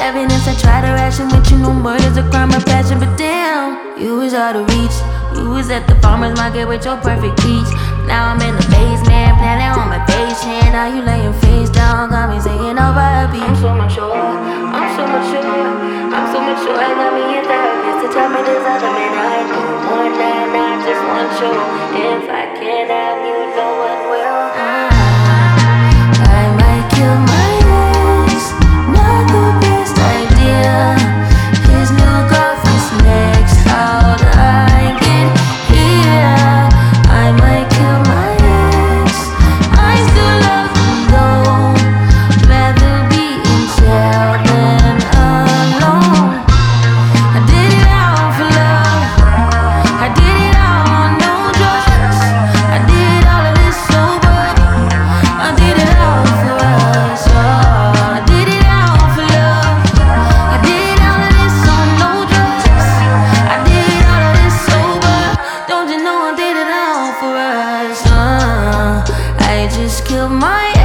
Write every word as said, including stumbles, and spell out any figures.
evidence I try to ration with you. No murder's a crime of passion, but damn, you was out of reach. You was at the farmer's market with your perfect peach. Now I'm in the basement, planning on my patient. Now you laying face down, got me singing over a beat. I'm so mature, I'm so mature, I'm so mature. I got me a therapist to tell me there's other men I know. One night, I just want you. If I can't have you, no one will. I might kill my ex, not the best idea. His new girlfriend's next, how'd I get here? I might kill my ex, I still love him though. Rather be in jail than alone. I did it all for love, I did it all on no drugs. I did all of this sober, I did it all for us. Oh, I did it all for love, I did all of this on no drugs. I did all of this sober, don't you know I did it all for us. uh, I just killed my